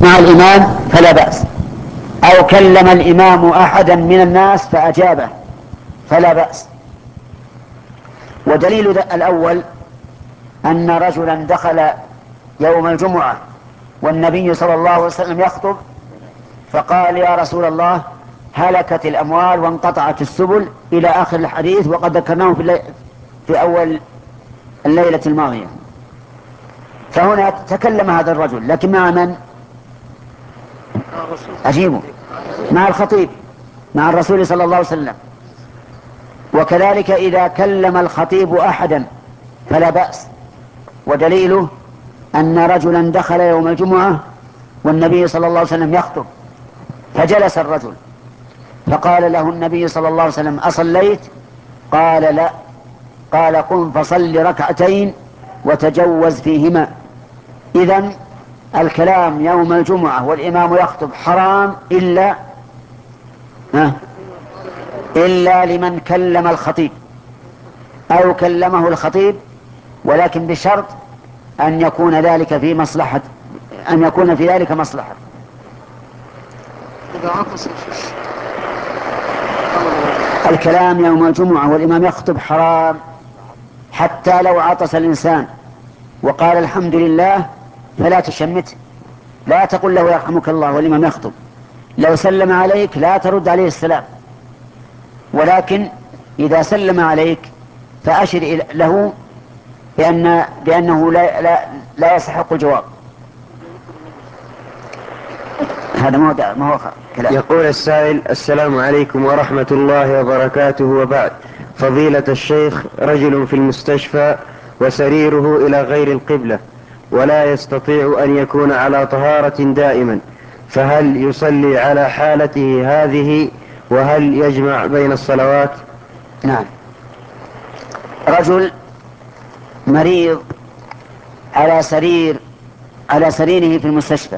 مع الإمام فلا بأس، أو كلم الإمام أحدا من الناس فأجابه فلا بأس. ودليل الأول أن رجلا دخل يوم الجمعة والنبي صلى الله عليه وسلم يخطب فقال: يا رسول الله، هلكت الأموال وانقطعت السبل إلى آخر الحديث، وقد ذكرناه في أول الليلة الماضية. فهنا تكلم هذا الرجل، لكن مع من؟ أجيبه، مع الخطيب، مع الرسول صلى الله عليه وسلم. وكذلك إذا كلم الخطيب أحدا فلا بأس. ودليله أن رجلا دخل يوم الجمعة والنبي صلى الله عليه وسلم يخطب، فجلس الرجل فقال له النبي صلى الله عليه وسلم: أصليت؟ قال: لا. قال: قم فصل ركعتين وتجوز فيهما. إذن الكلام يوم الجمعة والإمام يخطب حرام إلا لمن كلم الخطيب أو كلمه الخطيب، ولكن بشرط أن يكون ذلك في مصلحة، أن يكون في ذلك مصلحة. الكلام يوم الجمعة والإمام يخطب حرام، حتى لو عطس الإنسان وقال الحمد لله فلا تشمته، لا تقل له يرحمك الله والإمام يخطب. لو سلم عليك لا ترد عليه السلام، ولكن إذا سلم عليك فأشر له بأنه لا يستحق الجواب. هذا ما هو كلام. يقول السائل: السلام عليكم ورحمة الله وبركاته، وبعد. فضيلة الشيخ، رجل في المستشفى وسريره إلى غير القبلة ولا يستطيع أن يكون على طهارة دائما، فهل يصلي على حالته هذه وهل يجمع بين الصلوات؟ نعم، رجل مريض على سريره في المستشفى،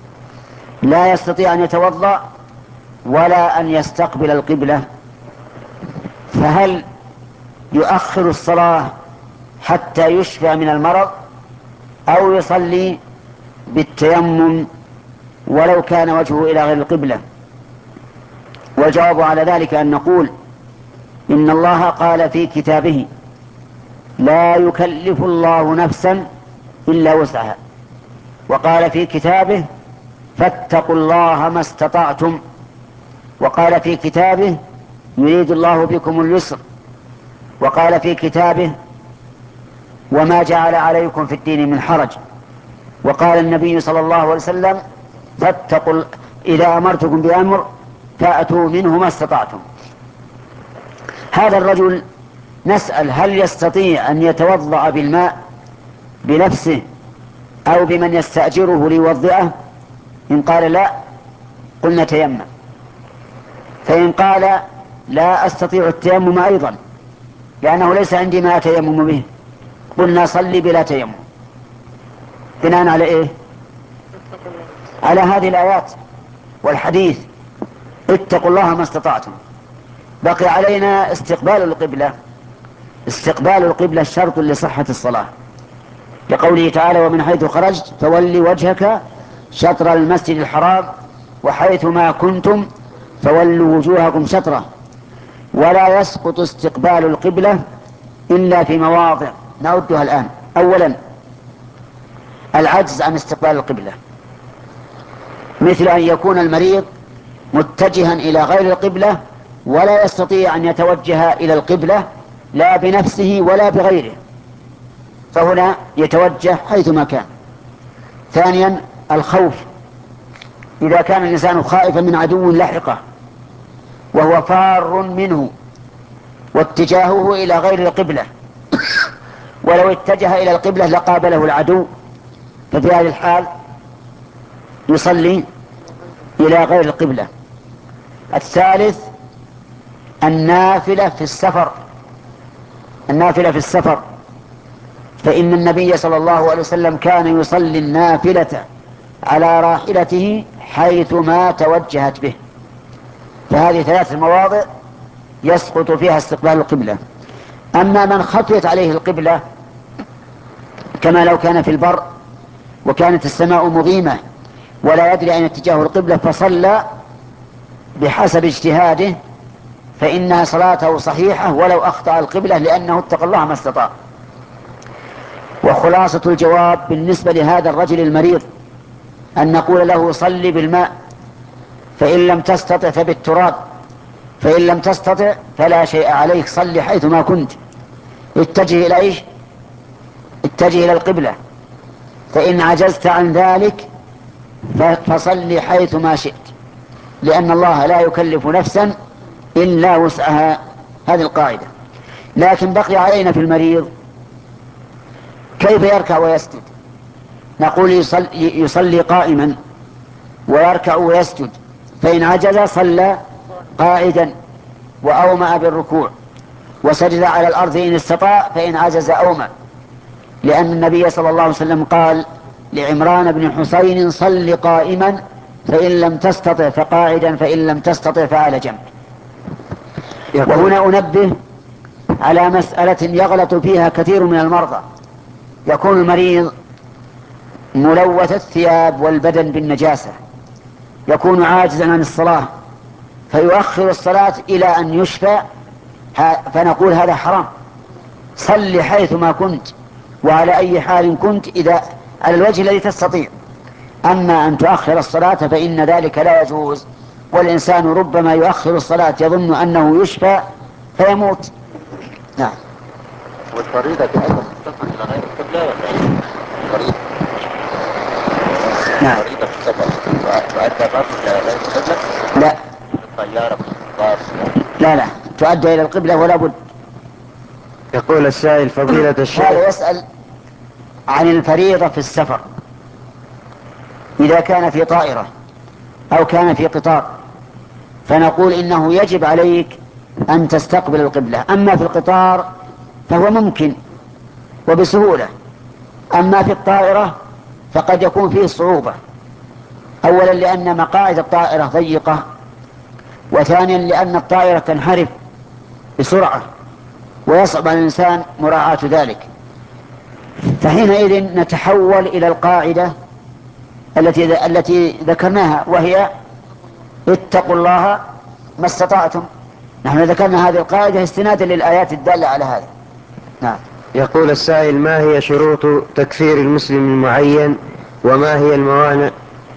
لا يستطيع أن يتوضأ ولا أن يستقبل القبلة، فهل يؤخر الصلاة حتى يشفى من المرض أو يصلي بالتيمم ولو كان وجهه إلى غير القبلة؟ والجواب على ذلك أن نقول: إن الله قال في كتابه: لا يكلف الله نفسا إلا وسعها. وقال في كتابه: فاتقوا الله ما استطعتم. وقال في كتابه: يريد الله بكم اليسر. وقال في كتابه: وما جعل عليكم في الدين من حرج. وقال النبي صلى الله عليه وسلم: إذا أمرتكم بأمر فأتوا منه ما استطعتم. هذا الرجل نسأل: هل يستطيع أن يتوضأ بالماء بنفسه أو بمن يستأجره ليوضئه؟ إن قال لا قلنا تيمم، فإن قال لا أستطيع التيمم أيضا لأنه ليس عندي ما أتيمم به، قلنا صلي بلا تيمم. بناء على إيه؟ على هذه الآيات والحديث: اتقوا الله ما استطعتم. بقي علينا استقبال القبلة. استقبال القبلة شرط لصحة الصلاة، لقوله تعالى: ومن حيث خرجت فولي وجهك شطر المسجد الحرام وحيث ما كنتم فولوا وجوهكم شطره. ولا يسقط استقبال القبلة إلا في مواضع نعدها الآن. أولا، العجز عن استقبال القبلة، مثل أن يكون المريض متجها إلى غير القبلة ولا يستطيع أن يتوجه إلى القبلة لا بنفسه ولا بغيره، فهنا يتوجه حيثما كان. ثانيا، الخوف، إذا كان الإنسان خائفا من عدو لحقه وهو فار منه واتجاهه إلى غير القبلة، ولو اتجه إلى القبلة لقابله العدو، ففي هذه الحال يصلي إلى غير القبلة. الثالث، النافلة في السفر. النافلة في السفر، فإن النبي صلى الله عليه وسلم كان يصلي النافلة على راحلته حيث ما توجهت به، فهذه ثلاث مواضع يسقط فيها استقبال القبلة. أما من خفيت عليه القبلة كما لو كان في البر وكانت السماء مظيمة ولا يدري أين اتجاه القبلة فصلى بحسب اجتهاده فإنها صلاته صحيحة ولو أخطأ القبلة لأنه اتقى الله ما استطاع. وخلاصة الجواب بالنسبة لهذا الرجل المريض أن نقول له صل بالماء، فإن لم تستطع فبالتراب، فإن لم تستطع فلا شيء عليك، صل حيثما كنت، اتجه إلى إيش؟ اتجه إلى القبلة. فإن عجزت عن ذلك فصل حيثما شئت، لأن الله لا يكلف نفسا إلا وسعها، هذه القاعدة. لكن بقي علينا في المريض كيف يركع ويسجد. نقول يصلي قائما ويركع ويسجد، فإن عجز صلى قاعدا وأومأ بالركوع وسجد على الأرض إن استطاع، فإن عجز أومأ، لأن النبي صلى الله عليه وسلم قال لعمران بن حسين صل قائما فإن لم تستطع فقاعدا فإن لم تستطع فعلى جنب. وهنا أنبه على مسألة يغلط فيها كثير من المرضى. يكون المريض ملوث الثياب والبدن بالنجاسة، يكون عاجزا عن الصلاة فيؤخر الصلاة إلى أن يشفى، فنقول هذا حرام. صل حيثما كنت وعلى أي حال كنت، إذا على الوجه الذي تستطيع. أما أن تؤخر الصلاة فإن ذلك لا يجوز، والإنسان ربما يؤخر الصلاة يظن أنه يشفى فيموت. نعم. والفريضة أيضا تسافر إلى غير القبلة ولا فريضة؟ نعم. فريضة في السفر تؤدى برضه إلى غير القبلة؟ لا. الطيارة بالقطار؟ لا تؤدى إلى القبلة ولا بد. يقول السائل فضيلة الشيخ. هذا يسأل عن الفريضة في السفر إذا كان في طائرة أو كان في قطار، فنقول إنه يجب عليك أن تستقبل القبلة. أما في القطار فهو ممكن وبسهولة، أما في الطائرة فقد يكون فيه صعوبة، أولا لأن مقاعد الطائرة ضيقة، وثانيا لأن الطائرة تنحرف بسرعة ويصعب على الإنسان مراعاة ذلك. فحينئذ نتحول إلى القاعدة التي ذكرناها، وهي اتقوا الله ما استطعتم. نحن ذكرنا هذه القاعدة استنادا للآيات الدالة على هذا. نعم. يقول السائل ما هي شروط تكفير المسلم المعين وما هي الموانع؟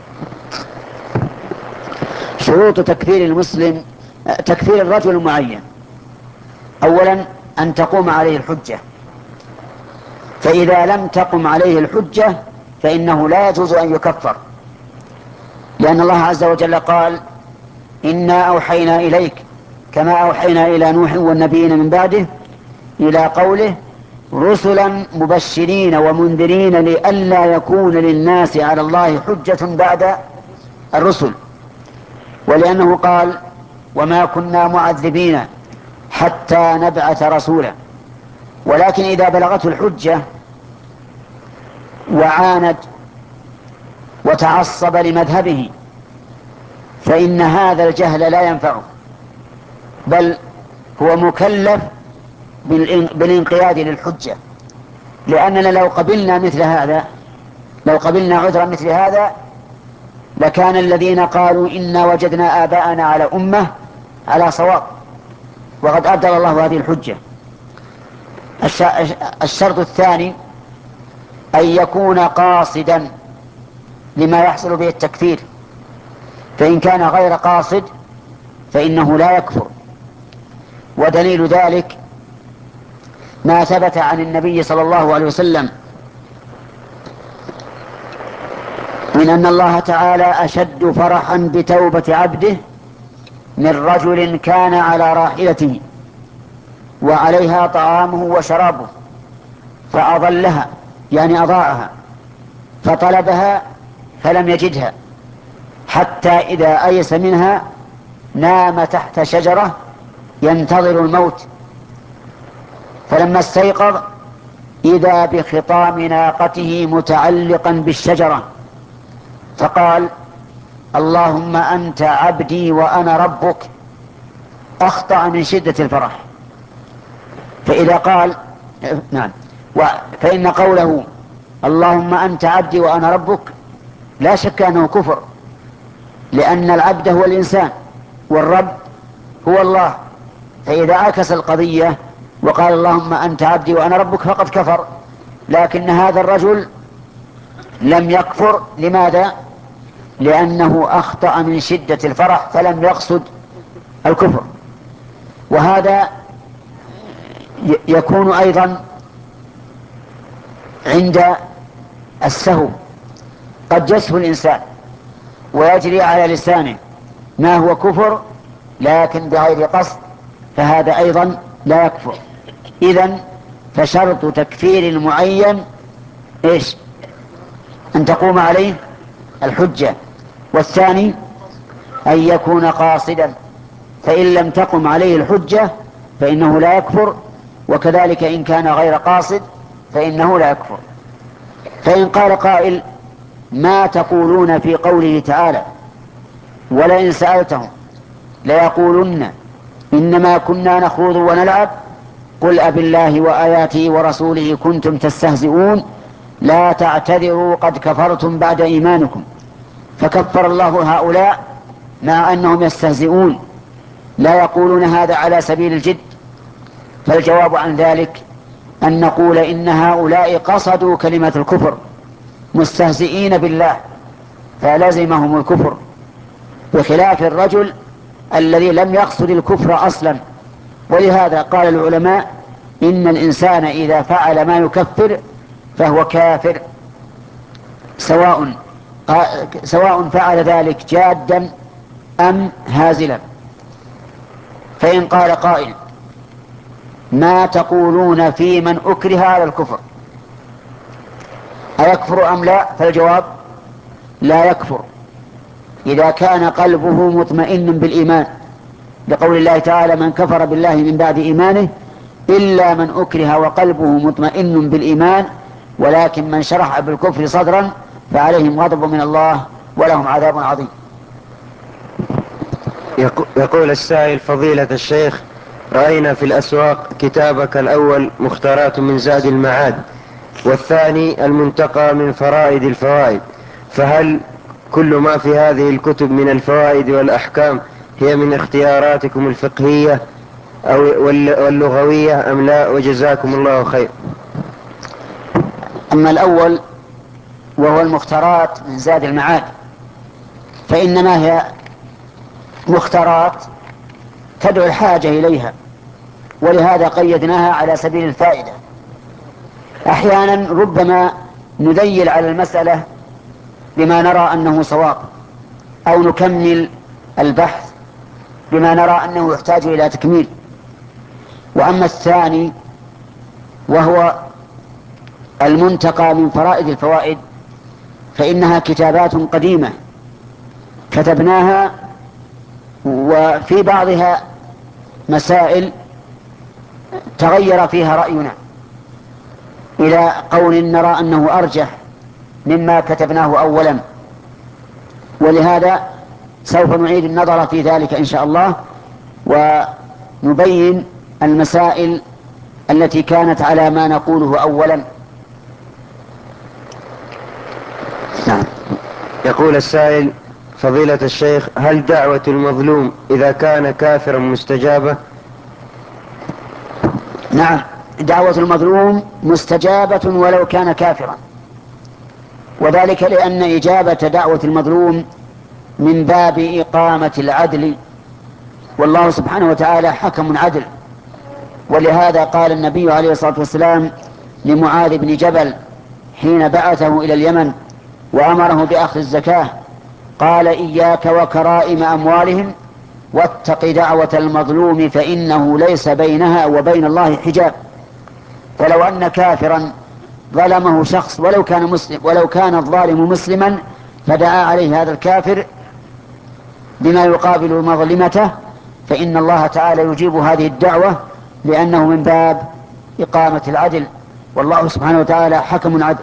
شروط تكفير المسلم، تكفير الرجل المعين، أولا أن تقوم عليه الحجة، فإذا لم تقم عليه الحجة فإنه لا يجوز أن يكفر، لأن الله عز وجل قال إنا أوحينا إليك كما أوحينا إلى نوح والنبيين من بعده إلى قوله رسلا مبشرين ومنذرين لئلا يكون للناس على الله حجة بعد الرسل، ولأنه قال وما كنا معذبين حتى نبعث رسولا. ولكن إذا بلغته الحجة وعاند وتعصب لمذهبه فإن هذا الجهل لا ينفعه، بل هو مكلف بالانقياد للحجة. لأننا لو قبلنا مثل هذا، لو قبلنا عذرا مثل هذا، لكان الذين قالوا إنا وجدنا آباءنا على أمة على صواب، وقد أبدل الله هذه الحجة. الشرط الثاني أن يكون قاصدا لما يحصل به التكفير، فإن كان غير قاصد فإنه لا يكفر. ودليل ذلك ما ثبت عن النبي صلى الله عليه وسلم من أن الله تعالى أشد فرحا بتوبة عبده من رجل كان على راحلته وعليها طعامه وشرابه فأضلها، يعني أضاعها، فطلبها فلم يجدها حتى إذا أيس منها نام تحت شجرة ينتظر الموت، فلما استيقظ إذا بخطام ناقته متعلقا بالشجرة، فقال اللهم أنت عبدي وأنا ربك، أخطأ من شدة الفرح. فإذا قال نعم، فإن قوله اللهم أنت عبدي وأنا ربك لا شك أنه كفر، لأن العبد هو الإنسان والرب هو الله، فإذا عكس القضية وقال اللهم أنت عبدي وأنا ربك فقد كفر. لكن هذا الرجل لم يكفر. لماذا؟ لأنه أخطأ من شدة الفرح فلم يقصد الكفر. وهذا يكون أيضا عند السهو، قد يسهو الإنسان ويجري على لسانه ما هو كفر لكن بغير قصد، فهذا أيضا لا يكفر. إذن فشرط تكفير المعين إيش؟ أن تقوم عليه الحجة، والثاني أن يكون قاصدا، فإن لم تقم عليه الحجة فإنه لا يكفر، وكذلك إن كان غير قاصد فإنه لا يكفر. فإن قال قائل ما تقولون في قوله تعالى ولئن سألتهم ليقولن إنما كنا نخوض ونلعب قل أبالله وآياته ورسوله كنتم تستهزئون لا تعتذروا قد كفرتم بعد إيمانكم. فكفر الله هؤلاء مع أنهم يستهزئون، لا يقولون هذا على سبيل الجد. فالجواب عن ذلك أن نقول إن هؤلاء قصدوا كلمة الكفر مستهزئين بالله فلزمهم الكفر، بخلاف الرجل الذي لم يقصد الكفر أصلا. ولهذا قال العلماء إن الإنسان إذا فعل ما يكفر فهو كافر، سواء فعل ذلك جادا أم هازلا. فإن قال قائل ما تقولون في من أكره على الكفر أيكفر أم لا؟ فالجواب لا يكفر إذا كان قلبه مطمئن بالإيمان، لقول الله تعالى من كفر بالله من بعد إيمانه إلا من أكره وقلبه مطمئن بالإيمان ولكن من شرح بالكفر صدرا فعليهم غضب من الله ولهم عذاب عظيم. يقول السائل فضيلة الشيخ رأينا في الأسواق كتابك الأول مختارات من زاد المعاد والثاني المنتقى من فرائد الفوائد، فهل كل ما في هذه الكتب من الفوائد والأحكام هي من اختياراتكم الفقهية أو واللغوية أم لا؟ وجزاكم الله خير. أما الأول وهو المختارات من زاد المعاد فإنما هي مختارات تدعو الحاجة إليها، ولهذا قيدناها على سبيل الفائدة. أحيانا ربما نذيل على المسألة بما نرى أنه صواب، أو نكمل البحث بما نرى أنه يحتاج إلى تكميل. وأما الثاني وهو المنتقى من فرائد الفوائد فإنها كتابات قديمة كتبناها، وفي بعضها مسائل تغير فيها رأينا إلى قول نرى أنه أرجح مما كتبناه أولا، ولهذا سوف نعيد النظر في ذلك إن شاء الله ونبين المسائل التي كانت على ما نقوله أولا. نعم. يقول السائل فضيلة الشيخ هل دعوة المظلوم إذا كان كافرا مستجابة؟ نعم، دعوة المظلوم مستجابة ولو كان كافرا، وذلك لأن إجابة دعوة المظلوم من باب إقامة العدل، والله سبحانه وتعالى حكم عدل. ولهذا قال النبي عليه الصلاة والسلام لمعاذ بن جبل حين بعثه إلى اليمن وأمره بأخذ الزكاة قال إياك وكرائم أموالهم واتق دعوة المظلوم فإنه ليس بينها وبين الله حجاب. فلو أن كافرا ظلمه شخص ولو كان الظالم مسلما فدعا عليه هذا الكافر بما يقابل مظلمته فإن الله تعالى يجيب هذه الدعوة لأنه من باب إقامة العدل، والله سبحانه وتعالى حكم عدل.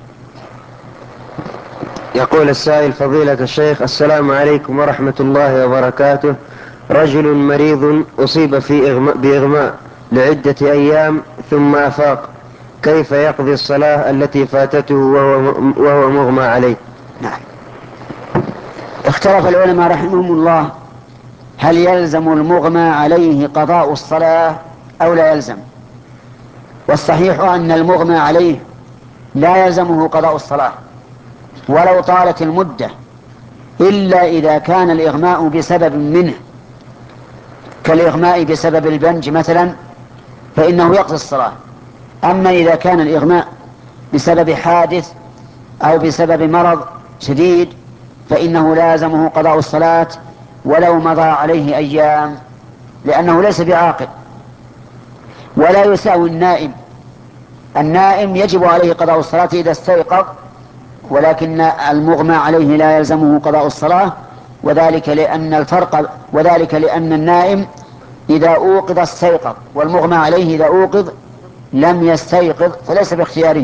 يقول السائل فضيلة الشيخ السلام عليكم ورحمة الله وبركاته، رجل مريض أصيب بإغماء لعدة أيام ثم أفاق، كيف يقضي الصلاة التي فاتته وهو مغمى عليه؟ نعم، اختلف العلماء رحمهم الله هل يلزم المغمى عليه قضاء الصلاة أو لا يلزم. والصحيح أن المغمى عليه لا يلزمه قضاء الصلاة ولو طالت المدة، إلا إذا كان الإغماء بسبب منه، كالإغماء بسبب البنج مثلا، فإنه يقضي الصلاة. أما إذا كان الإغماء بسبب حادث أو بسبب مرض شديد فإنه لازمه قضاء الصلاة ولو مضى عليه أيام، لأنه ليس بعاقل. ولا يساوي النائم. النائم يجب عليه قضاء الصلاة إذا استيقظ، ولكن المغمى عليه لا يلزمه قضاء الصلاة، وذلك لأن النائم إذا أوقظ استيقظ، والمغمى عليه إذا أوقظ لم يستيقظ، فليس باختياره.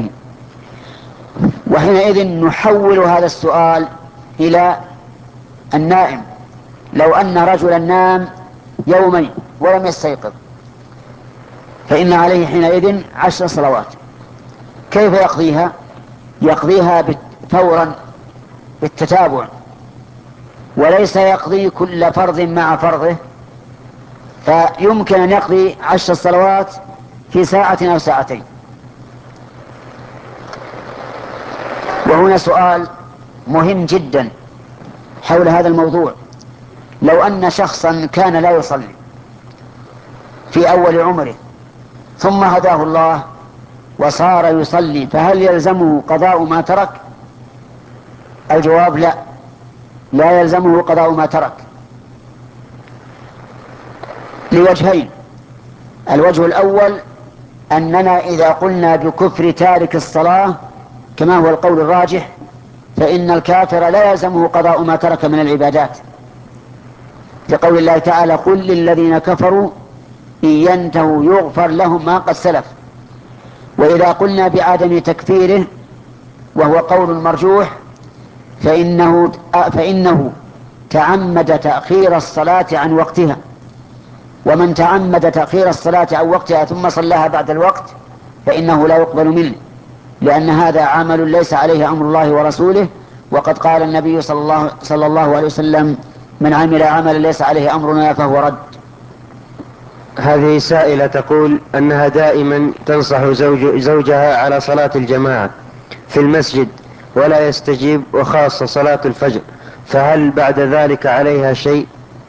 وحينئذ نحول هذا السؤال إلى النائم. لو أن رجلا نام يومين ولم يستيقظ فإن عليه حينئذ 10 صلوات. كيف يقضيها؟ يقضيها فورا بالتتابع، وليس يقضي كل فرض مع فرضه، فيمكن أن يقضي 10 صلوات في ساعة أو ساعتين. وهنا سؤال مهم جدا حول هذا الموضوع. لو أن شخصا كان لا يصلي في أول عمره ثم هداه الله وصار يصلي، فهل يلزمه قضاء ما ترك؟ الجواب لا، لا يلزمه قضاء ما ترك، لوجهين. الوجه الأول أننا إذا قلنا بكفر تارك الصلاة كما هو القول الراجح فإن الكافر لا يلزمه قضاء ما ترك من العبادات، لقول الله تعالى: قل للذين كفروا إن ينتهوا يغفر لهم ما قد سلف. وإذا قلنا بعدم تكفيره وهو قول مرجوح فإنه تعمد تأخير الصلاة عن وقتها، ومن تعمد تأخير الصلاة عن وقتها ثم صلاها بعد الوقت فإنه لا يقبل منه، لأن هذا عمل ليس عليه أمر الله ورسوله. وقد قال النبي صلى الله عليه وسلم: من عمل عملا ليس عليه أمرنا فهو رد. هذه سائلة تقول أنها دائما تنصح زوجها على صلاة الجماعة في المسجد ولا يستجيب، وخاصة صلاة الفجر، فهل بعد ذلك عليها شيء؟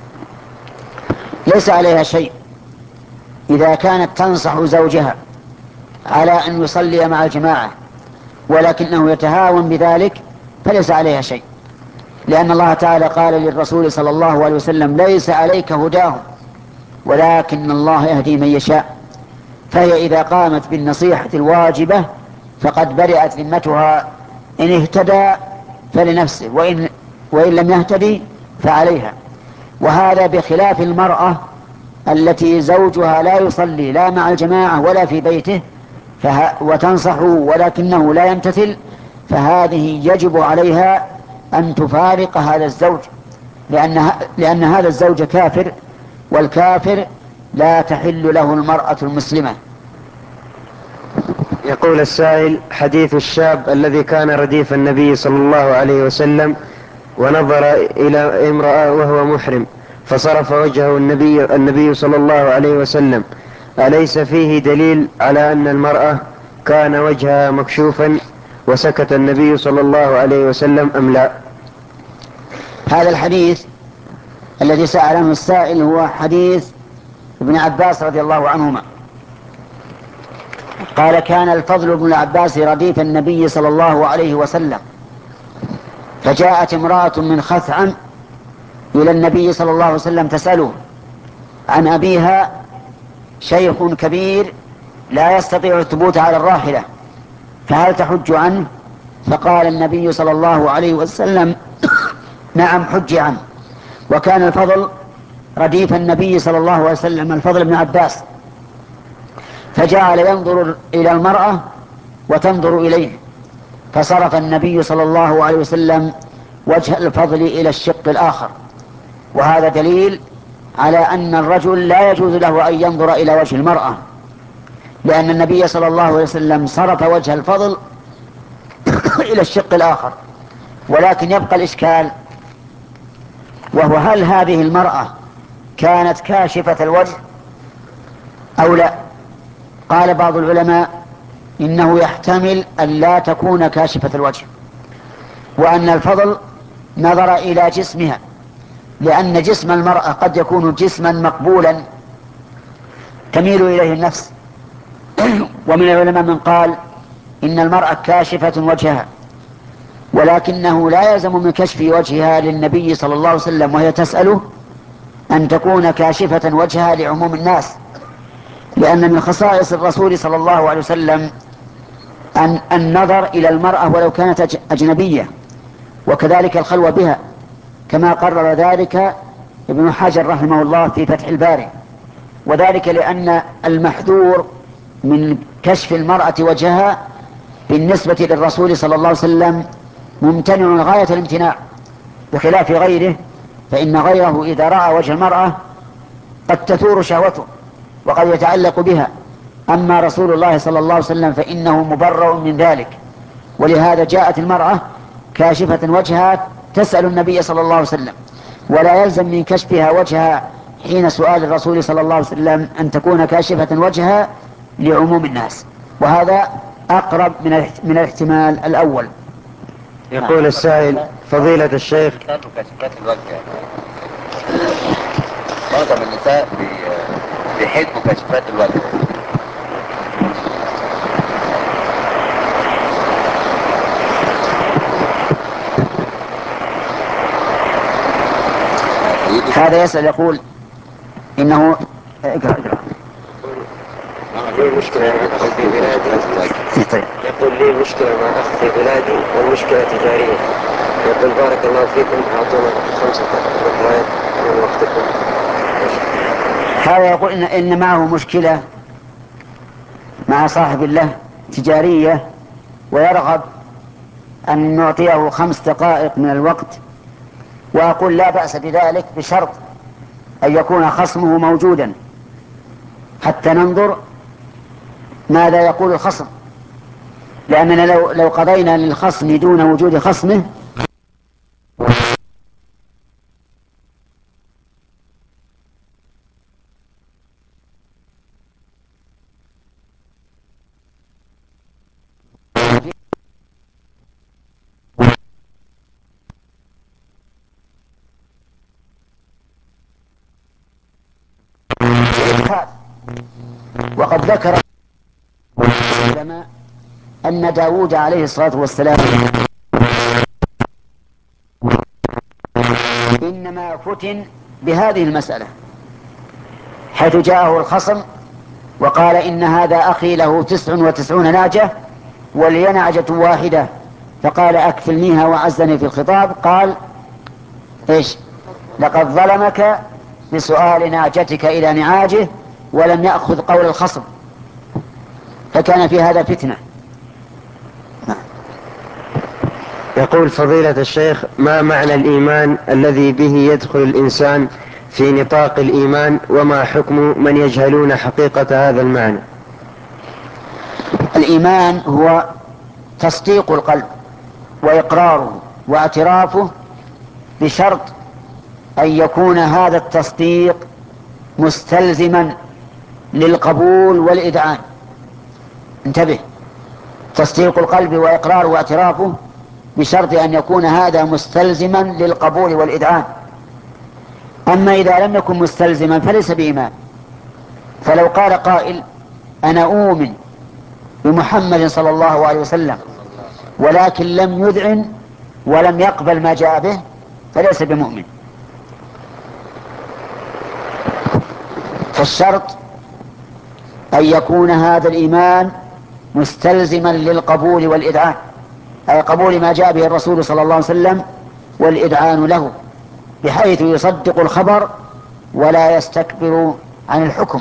ليس عليها شيء إذا كانت تنصح زوجها على أن يصلي مع الجماعة ولكنه يتهاون بذلك، فليس عليها شيء، لأن الله تعالى قال للرسول صلى الله عليه وسلم: ليس عليك هداهم ولكن الله يهدي من يشاء. فهي إذا قامت بالنصيحة الواجبة فقد برئت ذمتها، إن اهتدى فلنفسه وإن لم يهتدي فعليها. وهذا بخلاف المرأة التي زوجها لا يصلي لا مع الجماعة ولا في بيته وتنصحه ولكنه لا يمتثل، فهذه يجب عليها أن تفارق هذا الزوج، لأن هذا الزوج كافر، والكافر لا تحل له المرأة المسلمة. يقول السائل: حديث الشاب الذي كان رديف النبي صلى الله عليه وسلم ونظر إلى امرأة وهو محرم فصرف وجهه النبي صلى الله عليه وسلم، أليس فيه دليل على أن المرأة كان وجهها مكشوفا وسكت النبي صلى الله عليه وسلم أم لا؟ هذا الحديث الذي سأل عنه السائل هو حديث ابن عباس رضي الله عنهما، قال: كان الفضل بن العباس رديف النبي صلى الله عليه وسلم، فجاءت امرأة من خثعم إلى النبي صلى الله عليه وسلم تسأله عن أبيها، شيخ كبير لا يستطيع الثبوت على الراحلة، فهل تحج عنه؟ فقال النبي صلى الله عليه وسلم: نعم، حج عنه. وكان الفضل رديف النبي صلى الله عليه وسلم، الفضل بن عباس، فجعل ينظر إلى المرأة وتنظر إليه، فصرف النبي صلى الله عليه وسلم وجه الفضل إلى الشق الآخر. وهذا دليل على أن الرجل لا يجوز له أن ينظر إلى وجه المرأة، لأن النبي صلى الله عليه وسلم صرف وجه الفضل إلى الشق الآخر. ولكن يبقى الإشكال وهو هل هذه المرأة كانت كاشفة الوجه أو لا؟ قال بعض العلماء إنه يحتمل أن لا تكون كاشفة الوجه، وأن الفضل نظر إلى جسمها، لأن جسم المرأة قد يكون جسما مقبولا تميل إليه النفس. ومن العلماء من قال إن المرأة كاشفة وجهها، ولكنه لا يلزم من كشف وجهها للنبي صلى الله عليه وسلم وهي تسأله أن تكون كاشفة وجهها لعموم الناس، لأن من خصائص الرسول صلى الله عليه وسلم أن النظر إلى المرأة ولو كانت أجنبية، وكذلك الخلوة بها، كما قرر ذلك ابن حجر رحمه الله في فتح الباري. وذلك لأن المحذور من كشف المرأة وجهها بالنسبة للرسول صلى الله عليه وسلم ممتنع غاية الامتناع، بخلاف غيره، فإن غيره إذا رأى وجه المرأة قد تثور شهوته وقد يتعلق بها، أما رسول الله صلى الله عليه وسلم فإنه مبرأ من ذلك. ولهذا جاءت المرأة كاشفة وجهها تسأل النبي صلى الله عليه وسلم، ولا يلزم من كشفها وجهها حين سؤال الرسول صلى الله عليه وسلم أن تكون كاشفة وجهها لعموم الناس، وهذا أقرب من الاحتمال الأول. يقول السائل: فضيلة الشيخ، كشفات الوجه معظم النساء بيحبوا كشفات الوجه. هذا يسأل يقول إنه اقرأ لي مشكلة مع أخ في بلادي. يقول لي مشكلة مع أخ في بلادي والمشكلة تجارية. يقول: بارك الله فيكم، أعطونا 5 دقائق من وقتكم. هذا يقول إن معه مشكلة مع صاحب له تجارية، ويرغب أن نعطيه 5 دقائق من الوقت، وأقول لا بأس بذلك بشرط أن يكون خصمه موجودا حتى ننظر ماذا يقول الخصم، لأننا لو قضينا للخصم دون وجود خصمه وقد ذكر العلماء أن داود عليه الصلاة والسلام إنما فتن بهذه المسألة، حيث جاءه الخصم وقال: إن هذا أخي له 99 ناجة ولي نعجة واحدة، فقال: أكفلنيها وعزني في الخطاب. قال: إيش؟ لقد ظلمك بسؤال ناجتك إلى نعاجه، ولم يأخذ قول الخصم، فكان في هذا فتنة. يقول: فضيلة الشيخ، ما معنى الإيمان الذي به يدخل الإنسان في نطاق الإيمان، وما حكم من يجهلون حقيقة هذا المعنى؟ الإيمان هو تصديق القلب وإقراره واعترافه، بشرط أن يكون هذا التصديق مستلزما للقبول والإذعان. انتبه، تصديق القلب وإقراره واعترافه بشرط أن يكون هذا مستلزما للقبول والإذعان. أما إذا لم يكن مستلزما فليس بإيمان. فلو قال قائل: أنا أؤمن بمحمد صلى الله عليه وسلم، ولكن لم يذعن ولم يقبل ما جاء به، فليس بمؤمن. فالشرط أن يكون هذا الإيمان مستلزما للقبول والإذعان، أي قبول ما جاء به الرسول صلى الله عليه وسلم والإذعان له، بحيث يصدق الخبر ولا يستكبر عن الحكم.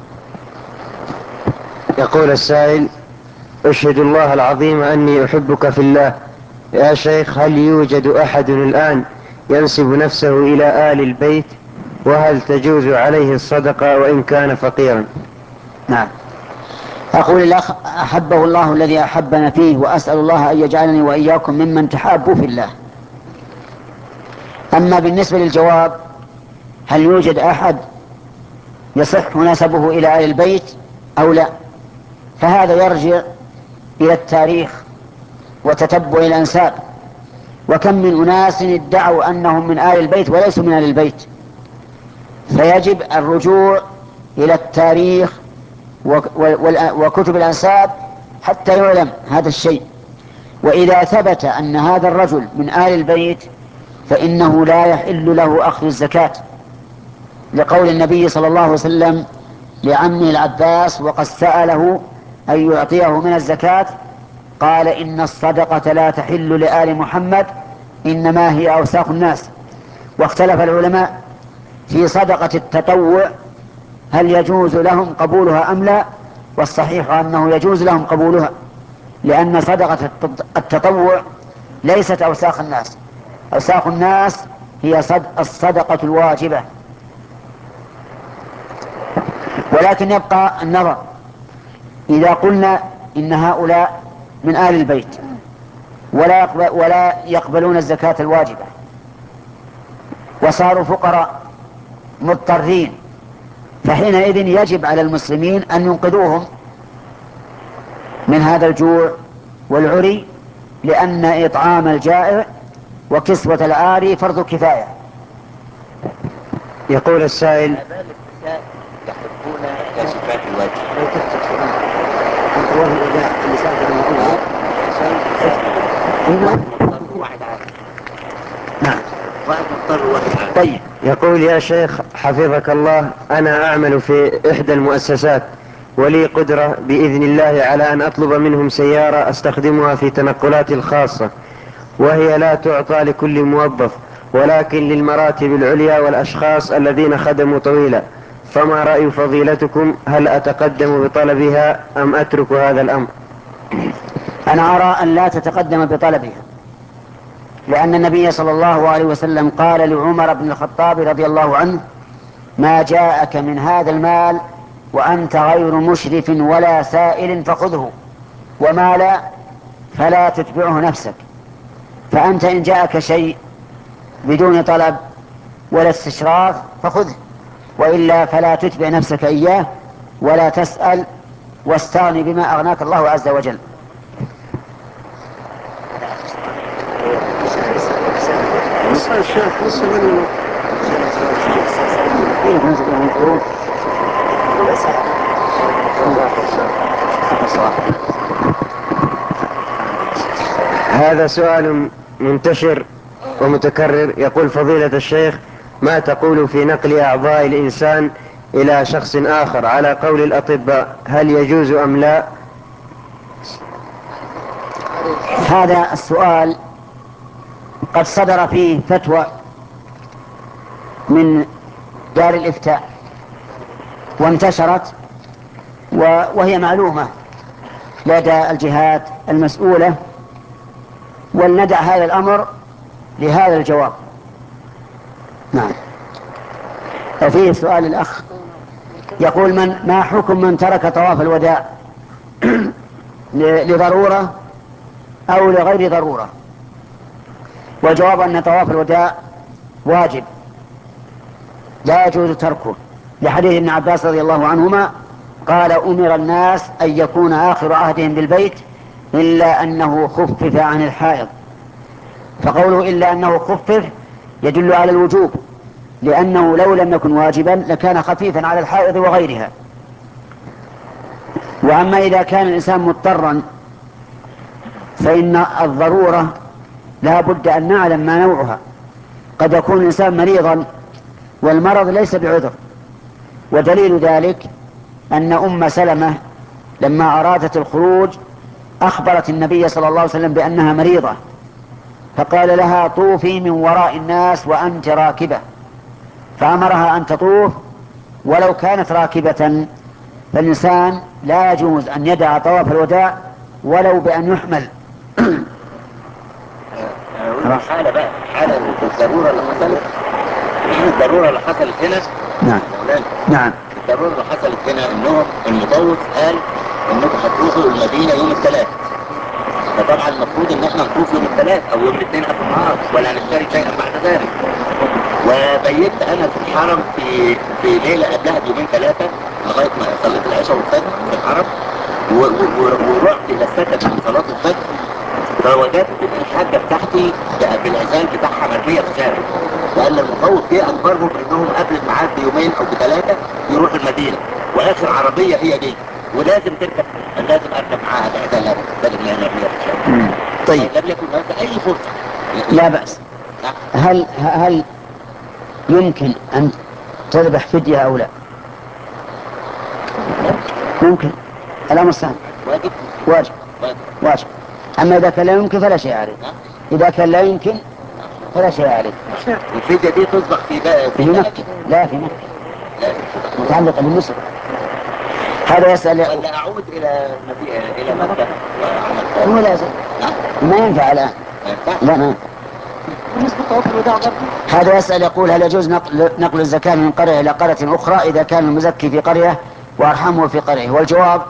يقول السائل: أشهد الله العظيم أني أحبك في الله. يا شيخ، هل يوجد أحد الآن ينسب نفسه إلى آل البيت؟ وهل تجوز عليه الصدقة وإن كان فقيرا؟ نعم. أقول الأخ: أحبه الله الذي أحبنا فيه، وأسأل الله أن يجعلني وإياكم ممن تحابوا في الله. أما بالنسبة للجواب هل يوجد أحد يصح نسبه إلى آل البيت أو لا، فهذا يرجع إلى التاريخ وتتبع الأنساب، وكم من أناس ادعوا أنهم من آل البيت وليسوا من آل البيت، فيجب الرجوع إلى التاريخ وكتب الأنساب حتى يعلم هذا الشيء. وإذا ثبت أن هذا الرجل من آل البيت فإنه لا يحل له أخذ الزكاة، لقول النبي صلى الله عليه وسلم لعمه العباس وقد سأله أن يعطيه من الزكاة قال إن الصدقة لا تحل لآل محمد إنما هي أوساخ الناس. واختلف العلماء في صدقة التطوع هل يجوز لهم قبولها أم لا، والصحيح أنه يجوز لهم قبولها، لأن صدقة التطوع ليست أوساخ الناس، أوساخ الناس هي الصدقة الواجبة. ولكن يبقى النظر، إذا قلنا إن هؤلاء من آل البيت ولا يقبلون الزكاة الواجبة وصاروا فقراء مضطرين، فحينئذ يجب على المسلمين أن ينقذوهم من هذا الجوع والعري، لأن إطعام الجائع وكسوة العاري فرض كفاية. يقول السائل: يحبون كاشفات الوجه. نعم. واحد مضطر وواحد عارف. طيب. يقول: يا شيخ حفظك الله، أنا أعمل في إحدى المؤسسات ولي قدرة بإذن الله على أن أطلب منهم سيارة أستخدمها في تنقلاتي الخاصة، وهي لا تعطى لكل موظف ولكن للمراتب العليا والأشخاص الذين خدموا طويلا، فما رأي فضيلتكم؟ هل أتقدم بطلبها أم أترك هذا الأمر؟ أنا أرى أن لا تتقدم بطلبها، لأن النبي صلى الله عليه وسلم قال لعمر بن الخطاب رضي الله عنه: ما جاءك من هذا المال وأنت غير مشرف ولا سائل فخذه، وما لا فلا تتبعه نفسك. فأنت إن جاءك شيء بدون طلب ولا استشراف فخذه، وإلا فلا تتبع نفسك إياه ولا تسأل، واستغني بما أغناك الله عز وجل. هذا سؤال منتشر ومتكرر. يقول: فضيلة الشيخ، ما تقول في نقل أعضاء الإنسان إلى شخص آخر على قول الأطباء، هل يجوز أم لا؟ هذا السؤال قد صدر فيه فتوى من دار الإفتاء وانتشرت، وهي معلومة لدى الجهات المسؤولة، ولندع هذا الأمر لهذا الجواب. نعم. وفيه سؤال الأخ يقول: ما حكم من ترك طواف الوداع لضرورة أو لغير ضرورة؟ والجواب أن طواف الوداع واجب لا يجوز تركه، لحديث ابن عباس رضي الله عنهما قال: أمر الناس أن يكون آخر عهدهم بالبيت إلا أنه خفف عن الحائض. فقوله إلا أنه خفف يدل على الوجوب، لأنه لو لم يكن واجبا لكان خفيفا على الحائض وغيرها. وأما إذا كان الإنسان مضطرا فإن الضرورة لا بد أن نعلم ما نوعها. قد يكون الإنسان مريضا والمرض ليس بعذر، ودليل ذلك أن أم سلمة لما أرادت الخروج أخبرت النبي صلى الله عليه وسلم بأنها مريضة، فقال لها: طوفي من وراء الناس وأنت راكبة، فأمرها أن تطوف ولو كانت راكبة. فالإنسان لا يجوز أن يدع طواف الوداع ولو بأن يحمل. حالة بقى، حالة الضرورة اللي حصلت، الضرورة اللي حصلت هنا. نعم. نعم. الضرورة اللي حصلت هنا انهم المطوف قال انكم هتروحوا المدينة يوم الثلاث، فطبعا المفروض ان احنا نطوف يوم الثلاث او يوم الاثنين قبل النهار، ولا نشتري شيئا بعد ذلك. وبيت انا في الحرم في ليله قبلها بيومين ثلاثه لغايه ما صليت العشاء والفجر في الحرم، ورحت الى السكن من صلاه الفجر، فوجدت الحاجه بتاعتي بالعزال بتاعها مرميه في الشارع، وقال المفوض جه اخبرهم انهم قبل الميعاد بيومين او بثلاثه يروحوا المدينه، واخر عربيه هي دي، ولازم تركب، لازم اركب معاها العزال بدل ما هي مرميه في الشارع. طيب لم يكن هناك اي فرصه. لا بأس. هل يمكن أن تذبح فدية أو لا؟ ممكن. الأمر سهل. واجب. أما إذا كان لا يمكن فلا شيء عليه. إذا كان لا يمكن فلا شيء عليه. الفدية دي تصبح في مكة. لا في مكة، متعلقة بالنسك. هذا يسأل ولا أعود إلى مكة هو لازم ما ينفع الآن. لا ما هذا يسأل يقول هل يجوز نقل الزكاة من قرية إلى قرية أخرى إذا كان المزكي في قرية وأرحمه في قرية؟ والجواب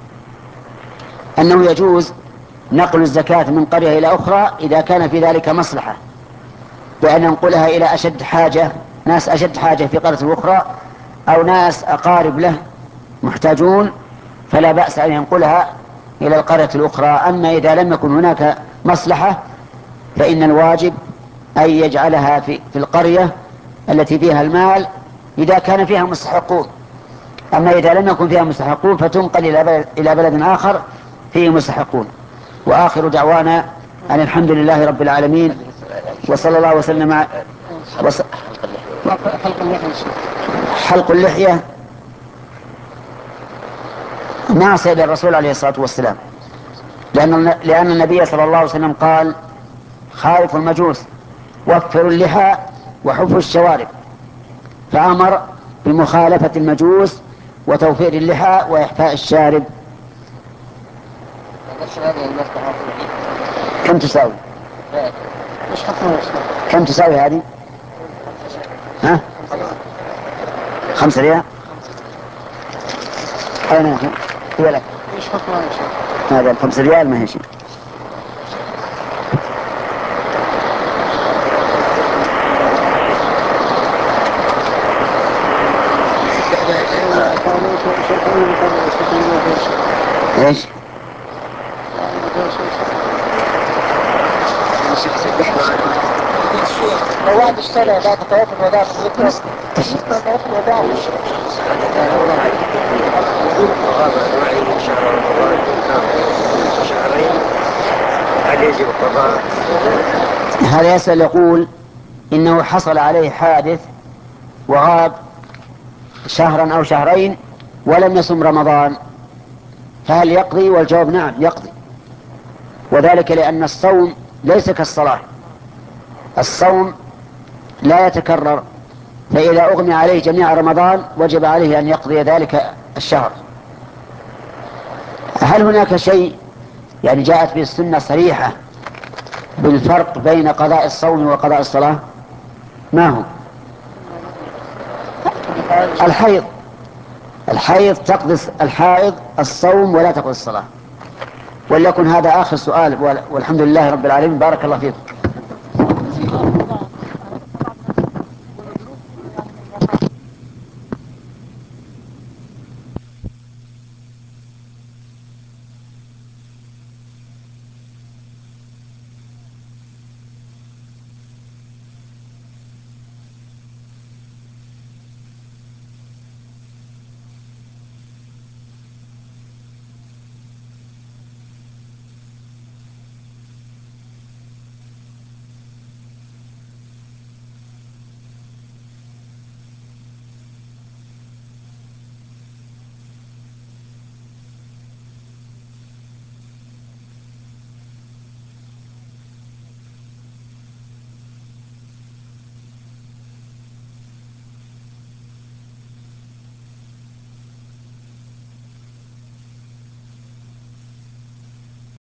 أنه يجوز نقل الزكاة من قرية إلى أخرى إذا كان في ذلك مصلحة، بأن ننقلها إلى أشد حاجة، ناس أشد حاجة في قرية أخرى، أو ناس أقارب له محتاجون، فلا بأس أن ينقلها إلى القرية الأخرى. أما إذا لم يكن هناك مصلحة فإن الواجب أن يجعلها في القرية التي فيها المال إذا كان فيها مستحقون. أما إذا لم يكن فيها مستحقون فتنقل إلى بلد آخر فيه مستحقون. وآخر دعوانا أن الحمد لله رب العالمين، وصلى الله وسلم حلق اللحية معصية للرسول عليه الصلاة والسلام، لأن النبي صلى الله عليه وسلم قال خالفوا المجوس وفروا اللحى وحفوا الشوارب، فأمر بمخالفة المجوس وتوفير اللحى وإحفاء الشارب. كم تساوي؟ كم تساوي هذه؟ ها؟ 5 ريال؟ أين هي لك؟ هذا 5 ريال ما هي شيء. ايش؟ لو واحد اشترى بعد طواف الوداع في طواف الوداع هل يجب القضاء؟ هذا يسأل يقول إنه حصل عليه حادث وغاب شهرا أو شهرين ولم يصم رمضان، فهل يقضي؟ والجواب نعم يقضي، وذلك لأن الصوم ليس كالصلاة، الصوم لا يتكرر، فإذا أغمي عليه جميع رمضان وجب عليه أن يقضي ذلك الشهر. هل هناك شيء يعني جاءت به السنة صريحة بالفرق بين قضاء الصوم وقضاء الصلاة؟ ما هو؟ الحيض تقضي الحائض الصوم ولا تقضي الصلاة. وليكن هذا آخر سؤال، والحمد لله رب العالمين. بارك الله فيكم.